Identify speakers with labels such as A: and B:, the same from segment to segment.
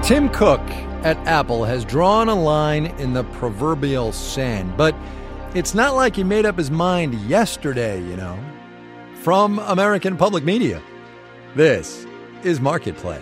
A: Tim Cook at Apple has drawn a line in the proverbial sand, but it's not like he made up his mind yesterday, you know. From American Public Media, this is Marketplace.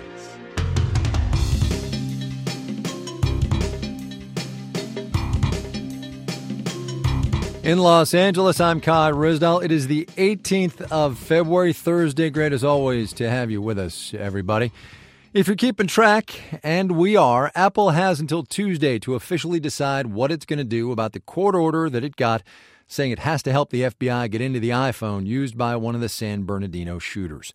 A: In Los Angeles, I'm Kai Ryssdal. It is the 18th of February, Thursday. Great as always to have you with us, everybody. If you're keeping track, and we are, Apple has until Tuesday to officially decide what it's going to do about the court order that it got, saying it has to help the FBI get into the iPhone used by one of the San Bernardino shooters.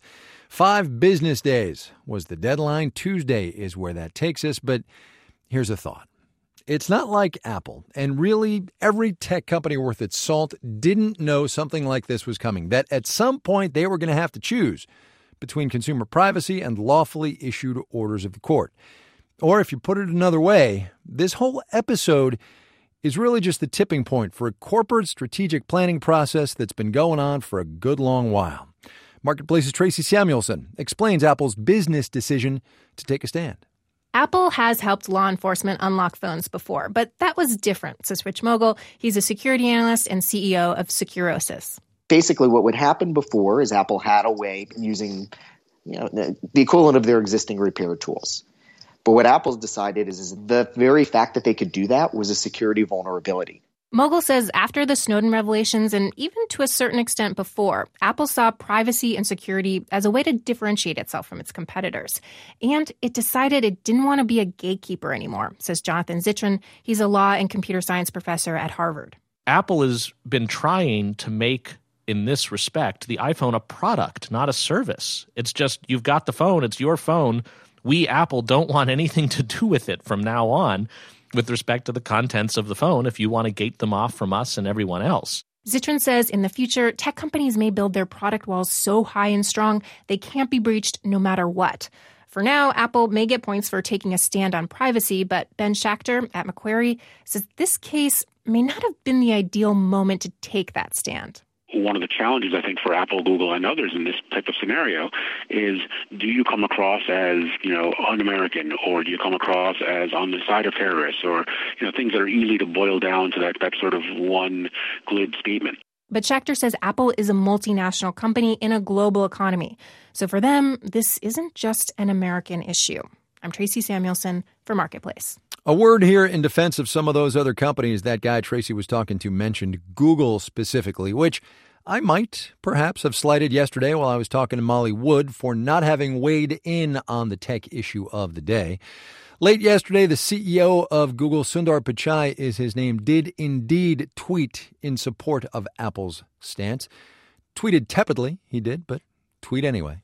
A: 5 business days was the deadline. Tuesday is where that takes us, but here's a thought. It's not like Apple, and really every tech company worth its salt didn't know something like this was coming, that at some point they were going to have to choose between consumer privacy and lawfully issued orders of the court. Or if you put it another way, this whole episode is really just the tipping point for a corporate strategic planning process that's been going on for a good long while. Marketplace's Tracy Samuelson explains Apple's business decision to take a stand.
B: Apple has helped law enforcement unlock phones before, but that was different, says Rich Mogul. He's a security analyst and CEO of Securosis.
C: Basically, what would happen before is Apple had a way using the equivalent of their existing repair tools. But what Apple's decided is the very fact that they could do that was a security vulnerability.
B: Mogul says after the Snowden revelations, and even to a certain extent before, Apple saw privacy and security as a way to differentiate itself from its competitors. And it decided it didn't want to be a gatekeeper anymore, says Jonathan Zittrain. He's a law and computer science professor at Harvard.
D: Apple has been trying to make, in this respect, the iPhone a product, not a service. It's just, you've got the phone, it's your phone. We, Apple, don't want anything to do with it from now on, with respect to the contents of the phone, if you want to gate them off from us and everyone else.
B: Zittrain says in the future, tech companies may build their product walls so high and strong they can't be breached no matter what. For now, Apple may get points for taking a stand on privacy, but Ben Schachter at Macquarie says this case may not have been the ideal moment to take that stand.
E: One of the challenges, I think, for Apple, Google, and others in this type of scenario is, do you come across as, un-American, or do you come across as on the side of terrorists, or, things that are easy to boil down to that sort of one glib statement.
B: But Schachter says Apple is a multinational company in a global economy. So for them, this isn't just an American issue. I'm Tracy Samuelson for Marketplace.
A: A word here in defense of some of those other companies that guy Tracy was talking to mentioned, Google specifically, which I might perhaps have slighted yesterday while I was talking to Molly Wood for not having weighed in on the tech issue of the day. Late yesterday, the CEO of Google, Sundar Pichai is his name, did indeed tweet in support of Apple's stance. Tweeted tepidly, he did, but tweet anyway.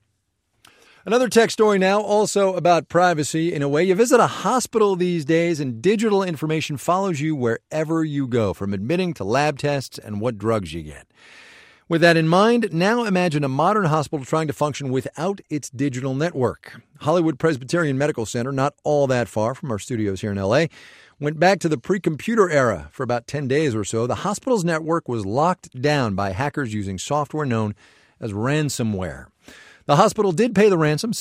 A: Another tech story now, also about privacy in a way. You visit a hospital these days and digital information follows you wherever you go, from admitting to lab tests and what drugs you get. With that in mind, now imagine a modern hospital trying to function without its digital network. Hollywood Presbyterian Medical Center, not all that far from our studios here in L.A., went back to the pre-computer era for about 10 days or so. The hospital's network was locked down by hackers using software known as ransomware. The hospital did pay the ransom,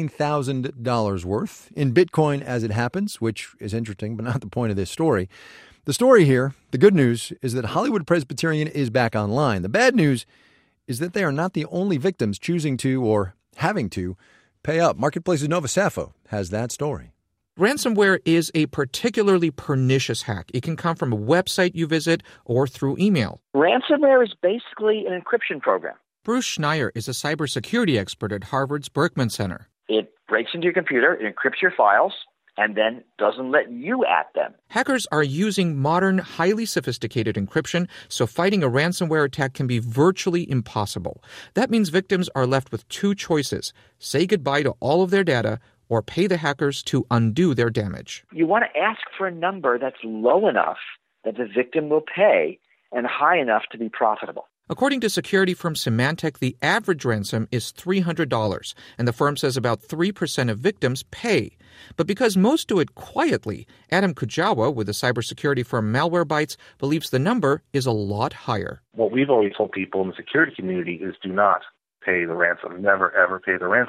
A: $17,000 worth, in Bitcoin as it happens, which is interesting, but not the point of this story. The story here, the good news, is that Hollywood Presbyterian is back online. The bad news is that they are not the only victims choosing to or having to pay up. Marketplace's Nova Safo has that story.
F: Ransomware is a particularly pernicious hack. It can come from a website you visit or through email.
G: Ransomware is basically an encryption program.
F: Bruce Schneier is a cybersecurity expert at Harvard's Berkman Center.
G: It breaks into your computer, it encrypts your files, and then doesn't let you at them.
F: Hackers are using modern, highly sophisticated encryption, so fighting a ransomware attack can be virtually impossible. That means victims are left with 2 choices: say goodbye to all of their data, or pay the hackers to undo their damage.
G: You want to ask for a number that's low enough that the victim will pay and high enough to be profitable.
F: According to security firm Symantec, the average ransom is $300, and the firm says about 3% of victims pay. But because most do it quietly, Adam Kujawa with the cybersecurity firm Malwarebytes believes the number is a lot higher.
H: What we've always told people in the security community is do not pay the ransom. Never, ever pay the ransom.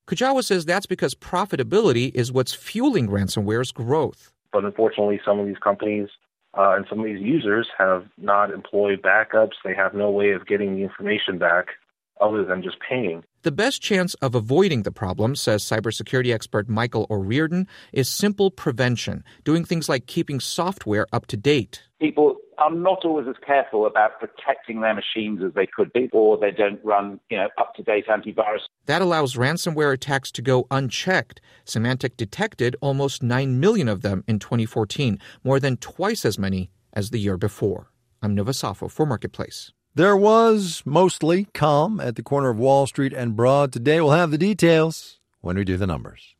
F: Kujawa says that's because profitability is what's fueling ransomware's growth.
H: But unfortunately, some of these companies and some of these users have not employed backups. They have no way of getting the information back other than just paying.
F: The best chance of avoiding the problem, says cybersecurity expert Michael O'Riordan, is simple prevention, doing things like keeping software up to date.
I: People are not always as careful about protecting their machines as they could be, or they don't run, up-to-date antivirus.
F: That allows ransomware attacks to go unchecked. Symantec detected almost 9 million of them in 2014, more than twice as many as the year before. I'm Nova Safo for Marketplace.
A: There was mostly calm at the corner of Wall Street and Broad. Today we'll have the details when we do the numbers.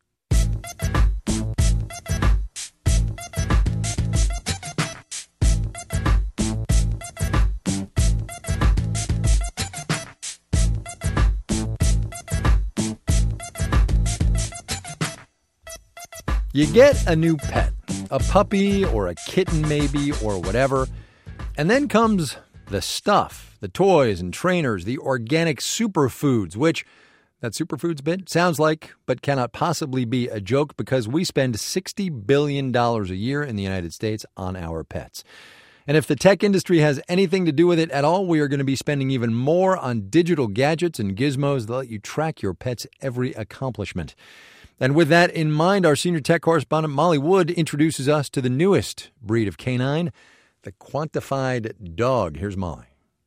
A: You get a new pet, a puppy or a kitten maybe or whatever, and then comes the stuff, the toys and trainers, the organic superfoods, which that superfoods bit sounds like but cannot possibly be a joke because we spend $60 billion a year in the United States on our pets. And if the tech industry has anything to do with it at all, we are going to be spending even more on digital gadgets and gizmos that let you track your pet's every accomplishment. And with that in mind, our senior tech correspondent Molly Wood introduces us to the newest breed of canine, the quantified dog. Here's Molly.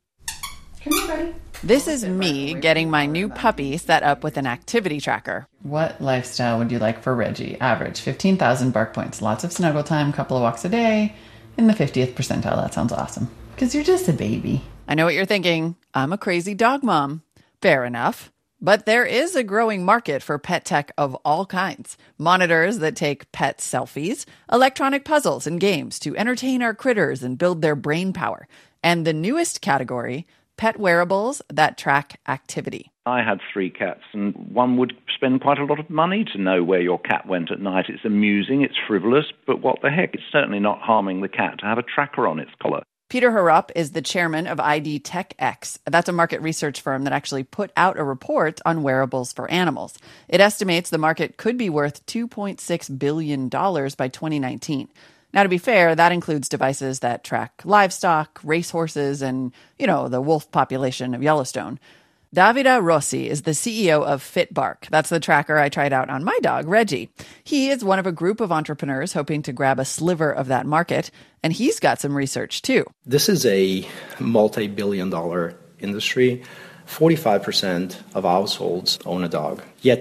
J: Come here, buddy. This is me getting my new puppy set up with an activity tracker.
K: What lifestyle would you like for Reggie? Average 15,000 bark points, lots of snuggle time, couple of walks a day, in the 50th percentile. That sounds awesome. Because you're just a baby.
J: I know what you're thinking. I'm a crazy dog mom. Fair enough. But there is a growing market for pet tech of all kinds. Monitors that take pet selfies, electronic puzzles and games to entertain our critters and build their brain power. And the newest category, pet wearables that track activity.
L: I had 3 cats, and one would spend quite a lot of money to know where your cat went at night. It's amusing, it's frivolous, but what the heck? It's certainly not harming the cat to have a tracker on its collar.
J: Peter Harrup is the chairman of ID Tech X. That's a market research firm that actually put out a report on wearables for animals. It estimates the market could be worth $2.6 billion by 2019. Now, to be fair, that includes devices that track livestock, racehorses, and, the wolf population of Yellowstone. Davide Rossi is the CEO of FitBark. That's the tracker I tried out on my dog, Reggie. He is one of a group of entrepreneurs hoping to grab a sliver of that market, and he's got some research, too.
M: This is a multi-billion-dollar industry. 45% of households own a dog, yet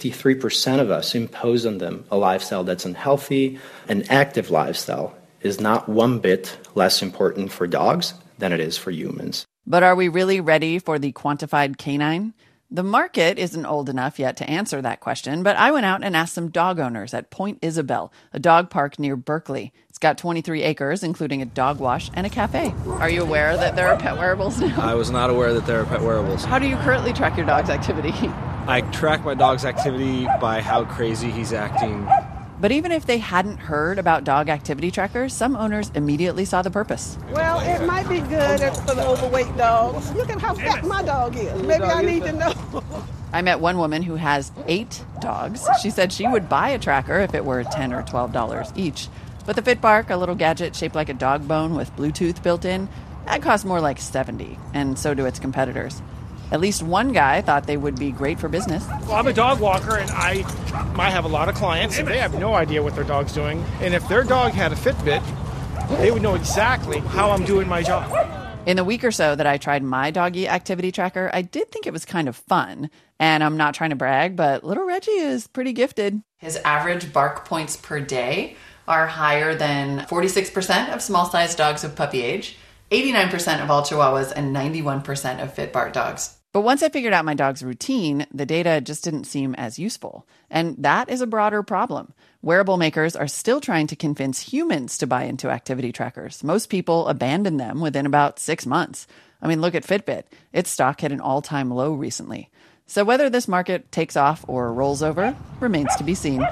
M: 53% of us impose on them a lifestyle that's unhealthy. An active lifestyle is not one bit less important for dogs than it is for humans.
J: But are we really ready for the quantified canine? The market isn't old enough yet to answer that question, but I went out and asked some dog owners at Point Isabel, a dog park near Berkeley. It's got 23 acres, including a dog wash and a cafe. Are you aware that there are pet wearables now?
N: I was not aware that there are pet wearables.
J: How do you currently track your dog's activity?
N: I track my dog's activity by how crazy he's acting.
J: But even if they hadn't heard about dog activity trackers, some owners immediately saw the purpose.
O: Well, it might be good for the overweight dogs. Look at how fat my dog is. Maybe I need to know.
J: I met one woman who has 8 dogs. She said she would buy a tracker if it were $10 or $12 each. But the FitBark, a little gadget shaped like a dog bone with Bluetooth built in, that costs more like $70, and so do its competitors. At least one guy thought they would be great for business.
P: Well, I'm a dog walker, and I have a lot of clients, and they have no idea what their dog's doing. And if their dog had a Fitbit, they would know exactly how I'm doing my job.
J: In the week or so that I tried my doggy activity tracker, I did think it was kind of fun. And I'm not trying to brag, but little Reggie is pretty gifted.
K: His average bark points per day are higher than 46% of small-sized dogs of puppy age, 89% of all Chihuahuas, and 91% of FitBark dogs.
J: But once I figured out my dog's routine, the data just didn't seem as useful. And that is a broader problem. Wearable makers are still trying to convince humans to buy into activity trackers. Most people abandon them within about 6 months. I mean, look at Fitbit. Its stock hit an all-time low recently. So whether this market takes off or rolls over remains to be seen.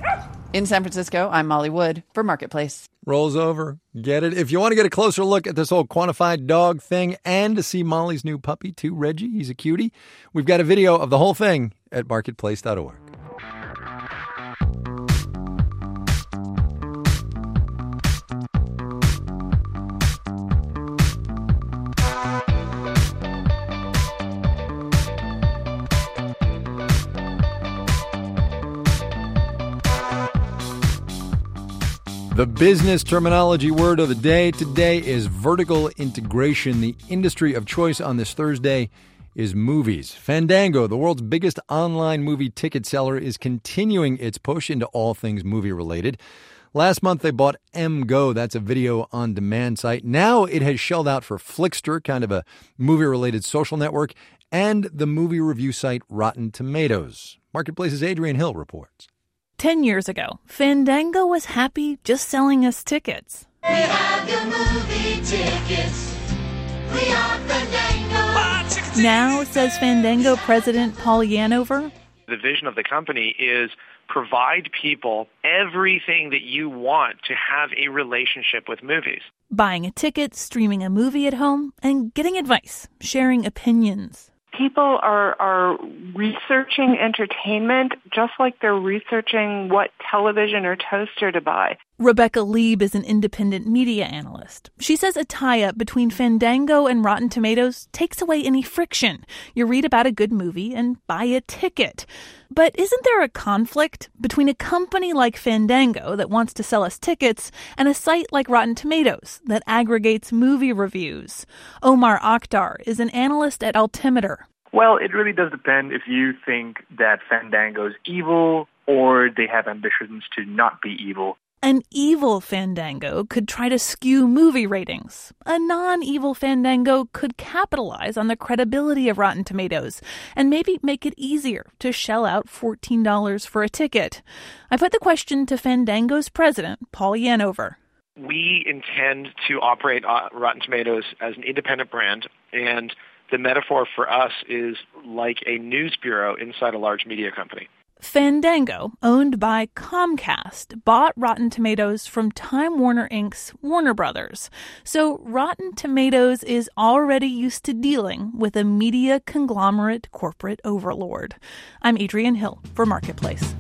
J: In San Francisco, I'm Molly Wood for Marketplace.
A: Rolls over. Get it? If you want to get a closer look at this whole quantified dog thing and to see Molly's new puppy, too, Reggie, he's a cutie, we've got a video of the whole thing at marketplace.org. The business terminology word of the day today is vertical integration. The industry of choice on this Thursday is movies. Fandango, the world's biggest online movie ticket seller, is continuing its push into all things movie-related. Last month, they bought MGo. That's a video-on-demand site. Now it has shelled out for Flickster, kind of a movie-related social network, and the movie review site Rotten Tomatoes. Marketplace's Adrian Hill reports.
Q: 10 years ago, Fandango was happy just selling us tickets.
R: We have your movie tickets. We are Fandango.
Q: Now, says Fandango president Paul Yanover,
S: the vision of the company is provide people everything that you want to have a relationship with movies.
Q: Buying a ticket, streaming a movie at home, and getting advice, sharing opinions.
T: People are researching entertainment just like they're researching what television or toaster to buy.
Q: Rebecca Lieb is an independent media analyst. She says a tie-up between Fandango and Rotten Tomatoes takes away any friction. You read about a good movie and buy a ticket. But isn't there a conflict between a company like Fandango that wants to sell us tickets and a site like Rotten Tomatoes that aggregates movie reviews? Omar Akhtar is an analyst at Altimeter.
U: Well, it really does depend if you think that Fandango's evil or they have ambitions to not be evil.
Q: An evil Fandango could try to skew movie ratings. A non-evil Fandango could capitalize on the credibility of Rotten Tomatoes and maybe make it easier to shell out $14 for a ticket. I put the question to Fandango's president, Paul Yanover.
S: We intend to operate Rotten Tomatoes as an independent brand, and the metaphor for us is like a news bureau inside a large media company.
Q: Fandango, owned by Comcast, bought Rotten Tomatoes from Time Warner Inc.'s Warner Brothers. So Rotten Tomatoes is already used to dealing with a media conglomerate corporate overlord. I'm Adrian Hill for Marketplace.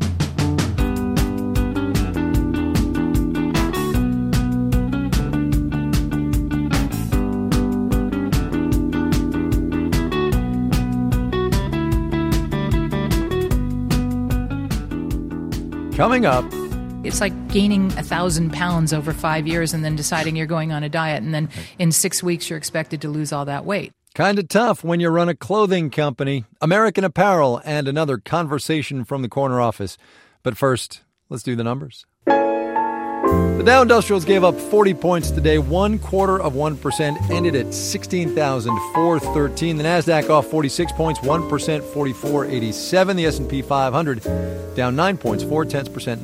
A: Coming up.
V: It's like gaining 1,000 pounds over 5 years and then deciding you're going on a diet, and then in 6 weeks you're expected to lose all that weight.
A: Kind of tough when you run a clothing company, American Apparel, and another conversation from the corner office. But first, let's do the numbers. The Dow Industrials gave up 40 points today, 0.25%, ended at 16,413. The Nasdaq off 46 points, 1%, 44.87. The S&P 500 down 9 points, 0.4%,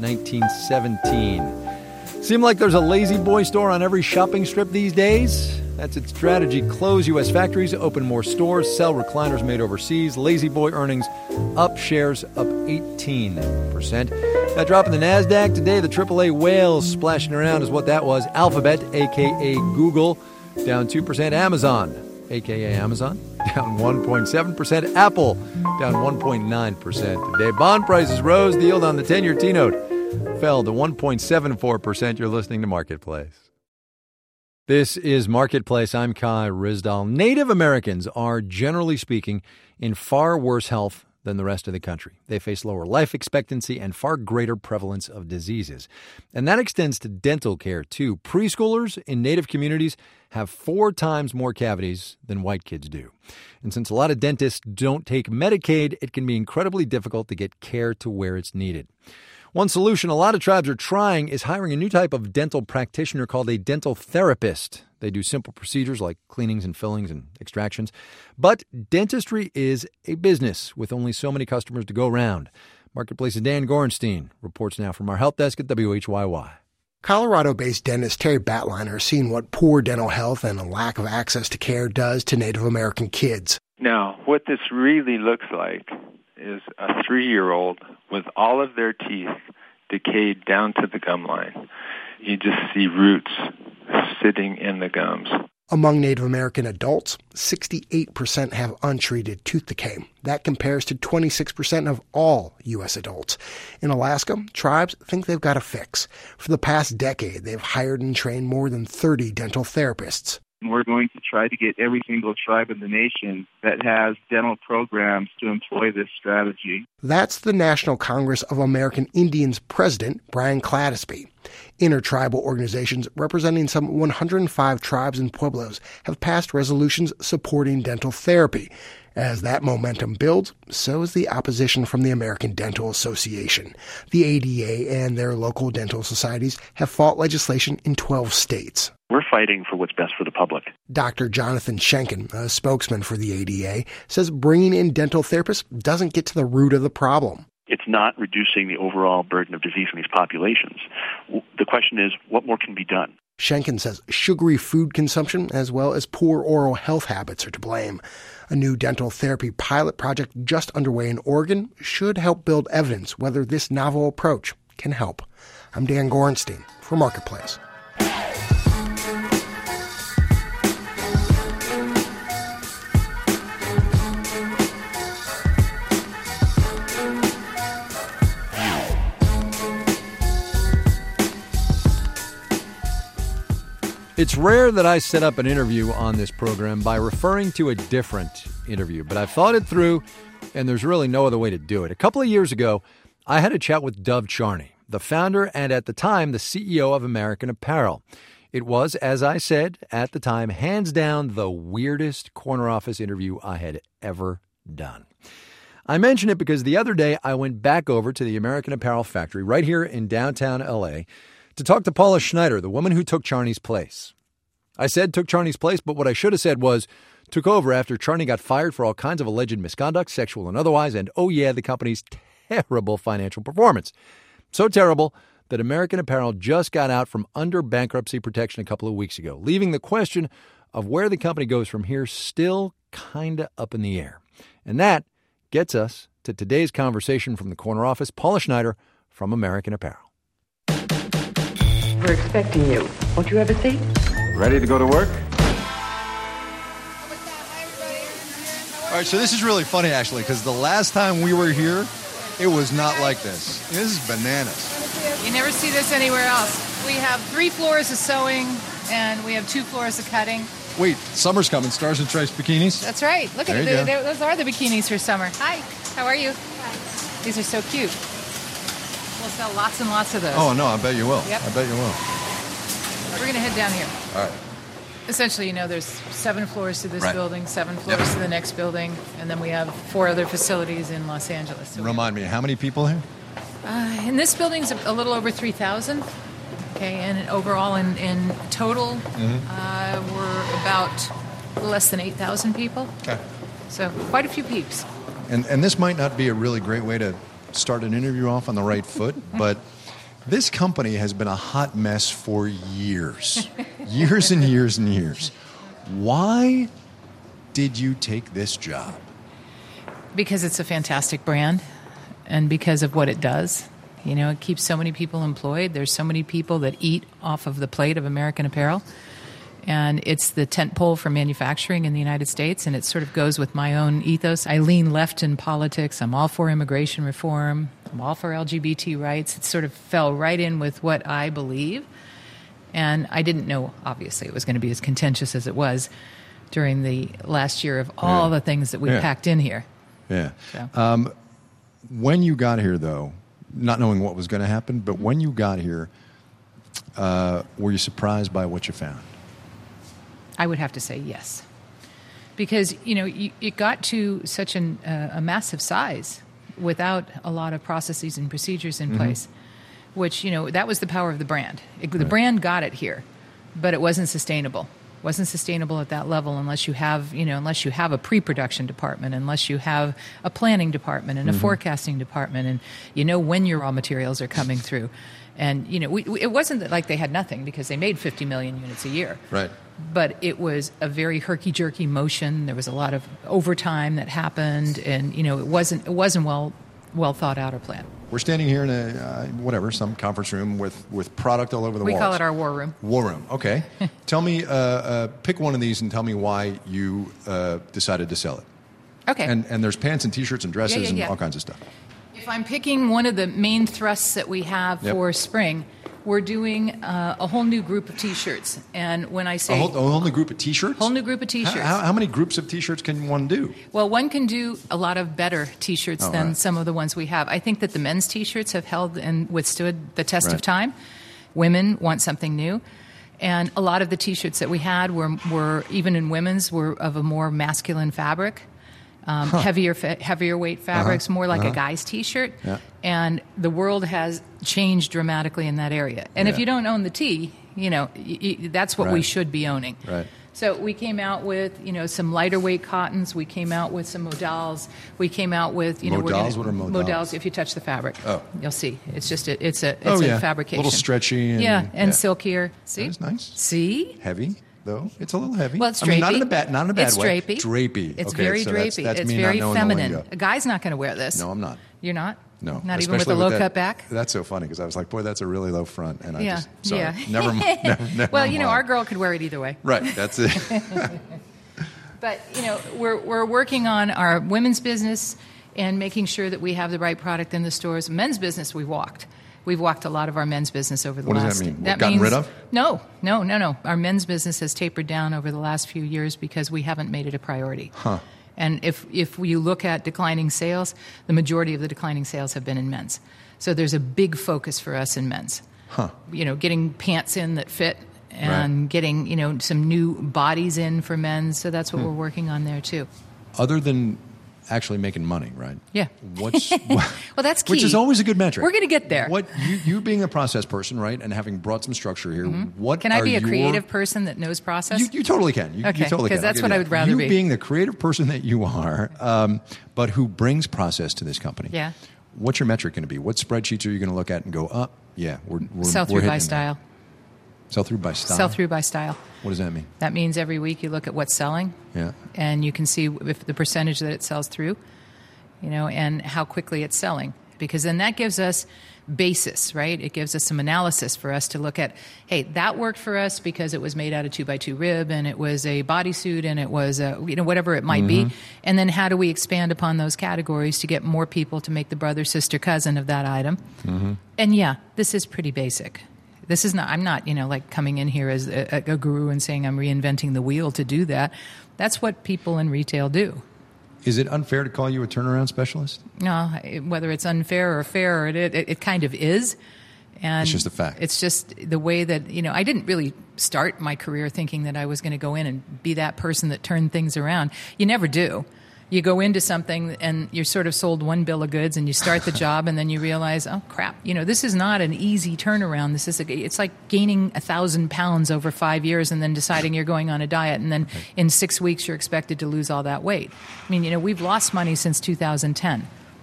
A: 1917. Seem like there's a Lazy Boy store on every shopping strip these days? That's its strategy. Close U.S. factories, open more stores, sell recliners made overseas. Lazy Boy earnings up, shares up 18%. That drop in the Nasdaq today, the AAA whales splashing around is what that was. Alphabet, a.k.a. Google, down 2%. Amazon, a.k.a. Amazon, down 1.7%. Apple, down 1.9% today. Bond prices rose. The yield on the 10-year T-note fell to 1.74%. You're listening to Marketplace. This is Marketplace. I'm Kai Ryssdal. Native Americans are, generally speaking, in far worse health than the rest of the country. They face lower life expectancy and far greater prevalence of diseases. And that extends to dental care, too. Preschoolers in Native communities have 4 times more cavities than white kids do. And since a lot of dentists don't take Medicaid, it can be incredibly difficult to get care to where it's needed. One solution a lot of tribes are trying is hiring a new type of dental practitioner called a dental therapist. They do simple procedures like cleanings and fillings and extractions. But dentistry is a business with only so many customers to go around. Marketplace's Dan Gorenstein reports now from our help desk at WHYY.
W: Colorado-based dentist Terry Batliner has seen what poor dental health and a lack of access to care does to Native American kids.
X: Now, what this really looks like is a 3-year-old with all of their teeth decayed down to the gum line. You just see roots sitting in the gums.
W: Among Native American adults, 68% have untreated tooth decay. That compares to 26% of all U.S. adults. In Alaska, tribes think they've got a fix. For the past decade, they've hired and trained more than 30 dental therapists.
B: And we're going to try to get every single tribe in the nation that has dental programs to employ this strategy.
W: That's the National Congress of American Indians president, Brian Clattersby. Intertribal organizations representing some 105 tribes and pueblos have passed resolutions supporting dental therapy. As that momentum builds, so is the opposition from the American Dental Association. The ADA and their local dental societies have fought legislation in 12 states.
C: We're fighting for what's best for the public.
W: Dr. Jonathan Schenken, a spokesman for the ADA, says bringing in dental therapists doesn't get to the root of the problem.
C: It's not reducing the overall burden of disease in these populations. The question is, what more can be done?
W: Schenken says sugary food consumption as well as poor oral health habits are to blame. A new dental therapy pilot project just underway in Oregon should help build evidence whether this novel approach can help. I'm Dan Gorenstein for Marketplace.
A: It's rare that I set up an interview on this program by referring to a different interview, but I've thought it through, and there's really no other way to do it. A couple of years ago, I had a chat with Dov Charney, the founder and at the time the CEO of American Apparel. It was, as I said at the time, hands down the weirdest corner office interview I had ever done. I mention it because the other day I went back over to the American Apparel factory right here in downtown L.A., to talk to Paula Schneider, the woman who took Charney's place. I said took Charney's place, but what I should have said was took over after Charney got fired for all kinds of alleged misconduct, sexual and otherwise, and oh yeah, the company's terrible financial performance. So terrible that American Apparel just got out from under bankruptcy protection a couple of weeks ago, leaving the question of where the company goes from here still kind of up in the air. And that gets us to today's conversation from the corner office, Paula Schneider from American Apparel.
D: We're expecting you. Won't you have a seat?
E: Ready to go to work?
Y: All right, so this is really funny, actually, because the last time we were here, it was not like this. This is bananas.
V: You never see this anywhere else. We have 3 floors of sewing, and we have 2 floors of cutting.
Y: Wait, summer's coming. Stars and Stripes bikinis?
V: That's right. Look at it. Those are the bikinis for summer. Hi. How are you? Hi. These are so cute. We'll sell lots and lots of those.
Y: Oh, no, I bet you will.
V: Yep.
Y: I bet you will.
V: We're going to head down here.
Y: All right.
V: Essentially, there's 7 floors to this
Y: right.
V: building, 7 floors to the next building, and then we have 4 other facilities in Los Angeles. So
Y: Remind me, how many people here?
V: In this building's a little over 3,000. Okay, and overall in total, we're about less than 8,000 people.
Y: Okay.
V: So quite a few peeps.
Y: And this might not be a really great way to start an interview off on the right foot, but this company has been a hot mess for years. Years and years and years. Why did you take this job?
V: Because it's a fantastic brand and because of what it does. It keeps so many people employed. There's so many people that eat off of the plate of American Apparel. And it's the tentpole for manufacturing in the United States, and it sort of goes with my own ethos. I lean left in politics. I'm all for immigration reform. I'm all for LGBT rights. It sort of fell right in with what I believe. And I didn't know, obviously, it was going to be as contentious as it was during the last year of all the things that we packed in here.
Y: Yeah.
V: So.
Y: When you got here, though, not knowing what was going to happen, but when you got here, were you surprised by what you found?
V: I would have to say yes. Because, it got to such a massive size without a lot of processes and procedures in place, which, that was the power of the brand. The brand got it here, but it wasn't sustainable. It wasn't sustainable at that level unless you have, unless you have a pre-production department, unless you have a planning department and a forecasting department, and when your raw materials are coming through. And, it wasn't like they had nothing because they made 50 million units a year.
Y: Right.
V: But it was a very herky-jerky motion. There was a lot of overtime that happened, and it wasn't well thought out or planned.
Y: We're standing here in some conference room with product all over the walls.
V: We call it our war room.
Y: War room. Okay. Tell me, pick one of these and tell me why you decided to sell it.
V: Okay.
Y: And there's pants and T-shirts and dresses and all kinds of stuff.
V: If I'm picking one of the main thrusts that we have for spring, we're doing a whole new group of T-shirts. And when I say
Y: a whole new group of T-shirts?
V: Whole new group of T-shirts.
Y: How many groups of T-shirts can one do?
V: Well, one can do a lot of better T-shirts than some of the ones we have. I think that the men's T-shirts have held and withstood the test of time. Women want something new. And a lot of the T-shirts that we had were even in women's, were of a more masculine fabric. Heavier weight fabrics, more like a guy's T-shirt. Yeah. And the world has changed dramatically in that area. And if you don't own the T, that's what we should be owning.
Y: Right.
V: So we came out with, some lighter weight cottons. We came out with some modals. We came out with,
Y: modals. What are modals?
V: Modals. If you touch the fabric, you'll see. It's just it's a fabrication.
Y: A little stretchy.
V: And silkier. See,
Y: that's nice.
V: See,
Y: heavy. Though it's a little heavy.
V: Well, it's drapey.
Y: Not in a bad
V: it's
Y: way.
V: Drapey.
Y: Drapey.
V: It's very drapey.
Y: That's
V: it's
Y: me
V: very
Y: not
V: feminine. A guy's not going to wear this.
Y: No, I'm not.
V: You're not?
Y: No.
V: Not even with a low cut back?
Y: That's so funny because I was like, boy, that's a really low front. And I sorry.
V: Yeah.
Y: Never mind.
V: Well, our girl could wear it either way.
Y: Right. That's it.
V: But, we're working on our women's business and making sure that we have the right product in the stores. Men's business, we've walked. We've walked a lot of our men's business over the last...
Y: What does that mean? Gotten rid of?
V: No. Our men's business has tapered down over the last few years because we haven't made it a priority.
Y: Huh.
V: And if you look at declining sales, the majority of the declining sales have been in men's. So there's a big focus for us in men's.
Y: Huh.
V: Getting pants in that fit and getting, some new bodies in for men's. So that's what we're working on there too.
Y: Other than actually making money, right?
V: Yeah.
Y: Well,
V: that's key.
Y: Which is always a good metric.
V: We're going to get there.
Y: What you being a process person, right, and having brought some structure here, what
V: can I be a creative person that knows process?
Y: You totally can. You totally can.
V: Because that's what I would rather be.
Y: You being the creative person that you are, but who brings process to this company.
V: Yeah.
Y: What's your metric going to be? What spreadsheets are you going to look at and go, we're
V: sell through by style.
Y: Sell through by style?
V: Sell through by style.
Y: What does that mean?
V: That means every week you look at what's selling.
Y: Yeah.
V: And you can see if the percentage that it sells through, and how quickly it's selling. Because then that gives us basis, right? It gives us some analysis for us to look at, hey, that worked for us because it was made out of 2x2 rib and it was a bodysuit and it was whatever it might be. And then how do we expand upon those categories to get more people to make the brother, sister, cousin of that item? And this is pretty basic. This is not, I'm not, like coming in here as a guru and saying I'm reinventing the wheel to do that. That's what people in retail do.
Y: Is it unfair to call you a turnaround specialist?
V: No, whether it's unfair or fair, it kind of is. And
Y: it's just a fact.
V: It's just the way that, I didn't really start my career thinking that I was going to go in and be that person that turned things around. You never do. You go into something and you're sort of sold one bill of goods and you start the job and then you realize, oh crap, this is not an easy turnaround. It's like gaining 1,000 pounds over 5 years and then deciding you're going on a diet and then in 6 weeks you're expected to lose all that weight. I mean, we've lost money since 2010.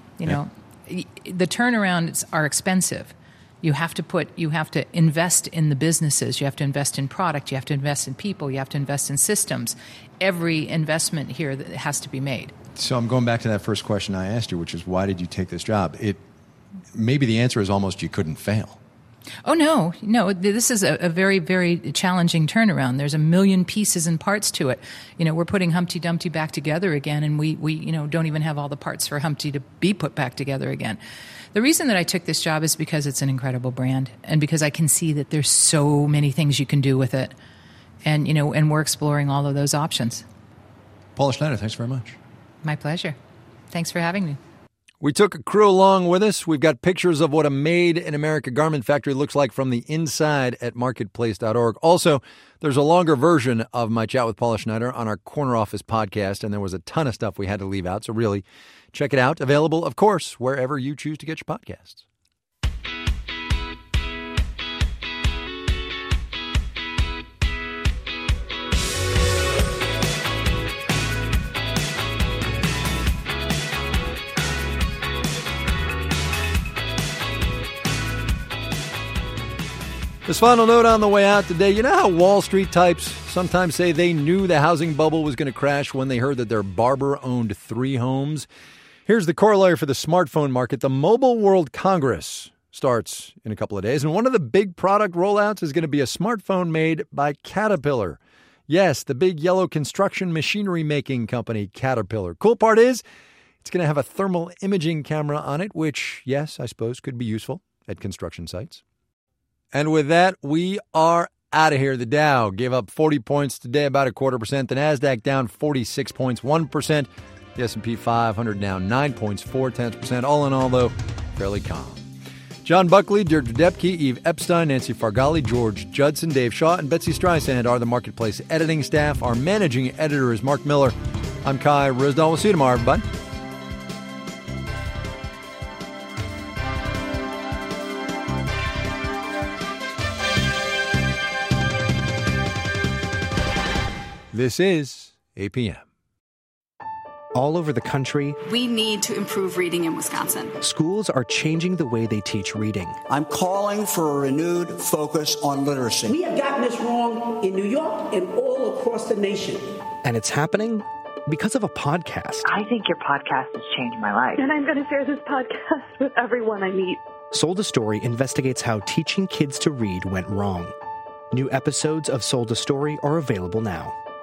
V: The turnarounds are expensive. You have to invest in the businesses. You have to invest in product. You have to invest in people. You have to invest in systems. Every investment here that has to be made.
Y: So I'm going back to that first question I asked you, which is why did you take this job? Maybe the answer is almost you couldn't fail.
V: Oh, no. This is a very, very challenging turnaround. There's a million pieces and parts to it. We're putting Humpty Dumpty back together again, and we don't even have all the parts for Humpty to be put back together again. The reason that I took this job is because it's an incredible brand and because I can see that there's so many things you can do with it. And, and we're exploring all of those options.
Y: Paula Schneider, thanks very much.
V: My pleasure. Thanks for having me.
A: We took a crew along with us. We've got pictures of what a made-in-America garment factory looks like from the inside at marketplace.org. Also, there's a longer version of my chat with Paula Schneider on our Corner Office podcast, and there was a ton of stuff we had to leave out. So really, check it out. Available, of course, wherever you choose to get your podcasts. This final note on the way out today, you know how Wall Street types sometimes say they knew the housing bubble was going to crash when they heard that their barber owned 3 homes? Here's the corollary for the smartphone market. The Mobile World Congress starts in a couple of days, and one of the big product rollouts is going to be a smartphone made by Caterpillar. Yes, the big yellow construction machinery making company, Caterpillar. Cool part is it's going to have a thermal imaging camera on it, which, yes, I suppose could be useful at construction sites. And with that, we are out of here. The Dow gave up 40 points today, about 0.25%. The Nasdaq down 46 points, 1%. The S&P 500 down 9 points, 0.4%. All in all, though, fairly calm. John Buckley, Deirdre Depke, Eve Epstein, Nancy Fargali, George Judson, Dave Shaw, and Betsy Streisand are the Marketplace editing staff. Our managing editor is Mark Miller. I'm Kai Risdall. We'll see you tomorrow, everybody. This is APM.
E: All over the country,
F: we need to improve reading in Wisconsin.
E: Schools are changing the way they teach reading.
G: I'm calling for a renewed focus on literacy.
H: We have gotten this wrong in New York and all across the nation.
E: And it's happening because of a podcast.
I: I think your podcast has changed my life.
Z: And I'm going to share this podcast with everyone I meet.
E: Sold a Story investigates how teaching kids to read went wrong. New episodes of Sold a Story are available now.